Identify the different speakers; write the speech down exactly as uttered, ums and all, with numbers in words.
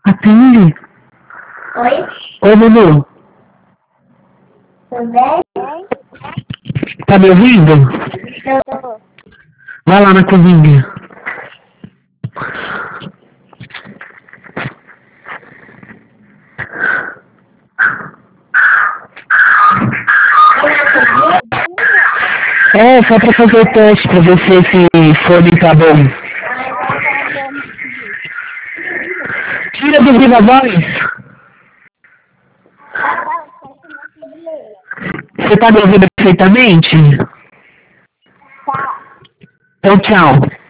Speaker 1: Atende.
Speaker 2: Oi?
Speaker 1: Oi, Manu.
Speaker 2: Tudo bem?
Speaker 1: Tá me ouvindo?
Speaker 2: Eu...
Speaker 1: Vai lá na cozinha. É, só pra fazer o teste, pra ver se esse fone tá bom. Tira do viva voz. Você tá me ouvindo perfeitamente?
Speaker 2: Tá.
Speaker 1: Então, tchau.